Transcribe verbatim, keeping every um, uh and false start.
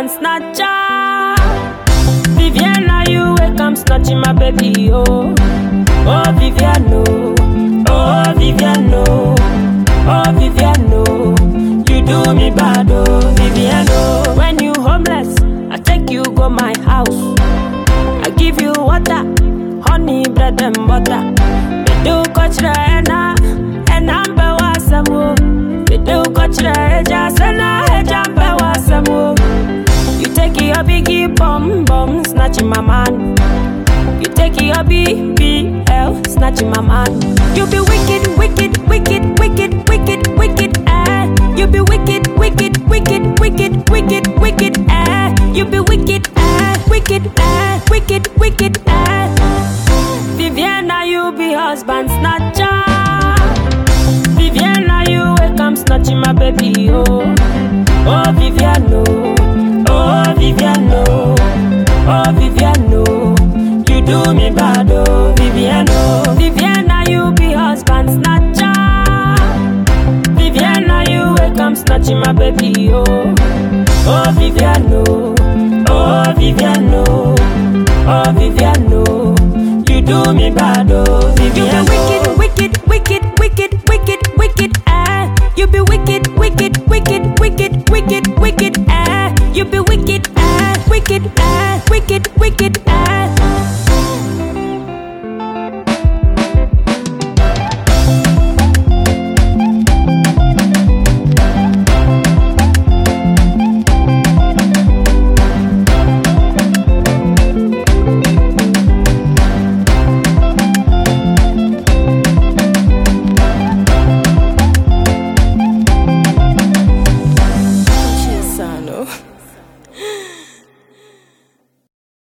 husband snatcher. Viviana, you wake up snatching my baby, oh. Oh, Viviano, oh, Viviano, oh, Viviano. You do me bad, oh, Viviano. When you homeless, I take you go my house. I give you water, honey, bread and butter. Me do coach the ena, and I'm be wasamu. Me do coach the eja, sena eja be wasamu. You take your biggie bum bum, snatching my man. You take your B B L, snatching my man. You be wicked, wicked, wicked, wicked, wicked, wicked, eh. You be wicked, wicked, wicked, wicked, wicked, wicked, eh. You be wicked, eh, wicked, eh, wicked, wicked, eh. Viviana, you be husband snatcher. Viviana, you wake up snatching my baby, oh. Oh, Viviano, oh, Viviano, oh, Viviano. You do me bad, oh, Viviano. Viviana, you be husband snatcher. Viviana, you wake up snatching my baby, oh. Oh, Viviano, oh, Viviano, oh, Viviano. You do me bad, oh, Viviano. You be wicked, wicked, wicked, wicked, wicked, wicked, eh. You be wicked, wicked, wicked, wicked, wicked, wicked, eh. You be wicked, eh, wicked, eh, wicked, wicked, eh. Sano.